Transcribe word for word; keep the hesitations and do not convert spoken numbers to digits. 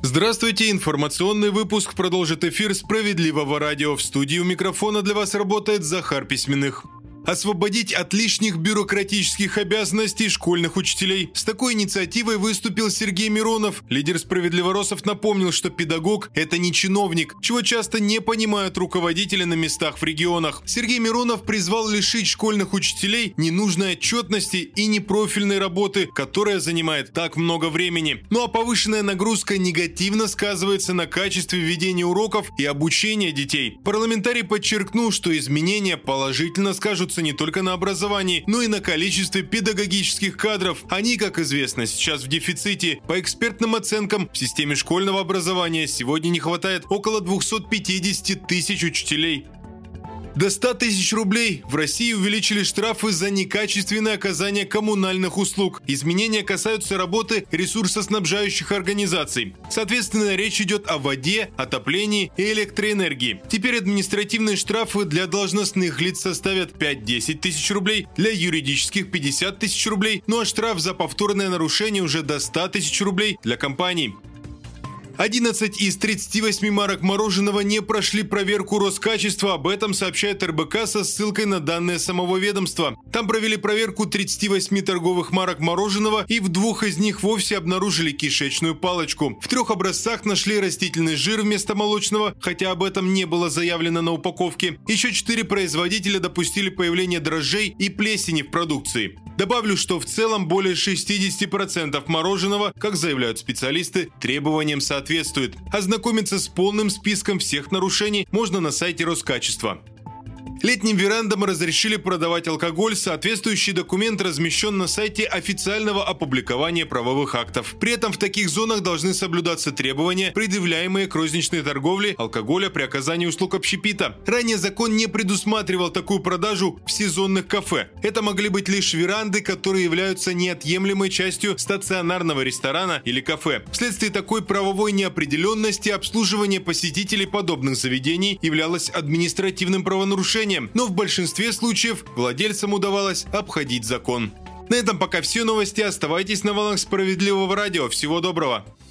Здравствуйте, информационный выпуск продолжит эфир «Справедливого радио». В студии у микрофона для вас работает Захар Письменных. Освободить от лишних бюрократических обязанностей школьных учителей. С такой инициативой выступил Сергей Миронов. Лидер «Справедливоросов» напомнил, что педагог – это не чиновник, чего часто не понимают руководители на местах в регионах. Сергей Миронов призвал лишить школьных учителей ненужной отчетности и непрофильной работы, которая занимает так много времени. Ну а повышенная нагрузка негативно сказывается на качестве ведения уроков и обучения детей. Парламентарий подчеркнул, что изменения положительно скажутся не только на образовании, но и на количестве педагогических кадров. Они, как известно, сейчас в дефиците. По экспертным оценкам, в системе школьного образования сегодня не хватает около двухсот пятидесяти тысяч учителей. До ста тысяч рублей. В России увеличили штрафы за некачественное оказание коммунальных услуг. Изменения касаются работы ресурсоснабжающих организаций. Соответственно, речь идет о воде, отоплении и электроэнергии. Теперь административные штрафы для должностных лиц составят пять-десять тысяч рублей, для юридических пятьдесят тысяч рублей, ну а штраф за повторное нарушение уже до ста тысяч рублей для компаний. одиннадцать из тридцати восьми марок мороженого не прошли проверку Роскачества. Об этом сообщает эр бэ ка со ссылкой на данные самого ведомства. Там провели проверку тридцати восьми торговых марок мороженого, и в двух из них вовсе обнаружили кишечную палочку. В трех образцах нашли растительный жир вместо молочного, хотя об этом не было заявлено на упаковке. Еще четыре производителя допустили появление дрожжей и плесени в продукции. Добавлю, что в целом более шестидесяти процентов мороженого, как заявляют специалисты, требованиям соответствует. Ознакомиться с полным списком всех нарушений можно на сайте Роскачества. Летним верандам разрешили продавать алкоголь. Соответствующий документ размещен на сайте официального опубликования правовых актов. При этом в таких зонах должны соблюдаться требования, предъявляемые к розничной торговле алкоголя при оказании услуг общепита. Ранее закон не предусматривал такую продажу в сезонных кафе. Это могли быть лишь веранды, которые являются неотъемлемой частью стационарного ресторана или кафе. Вследствие такой правовой неопределенности обслуживание посетителей подобных заведений являлось административным правонарушением. Но в большинстве случаев владельцам удавалось обходить закон. На этом пока все новости. Оставайтесь на волнах Справедливого радио. Всего доброго.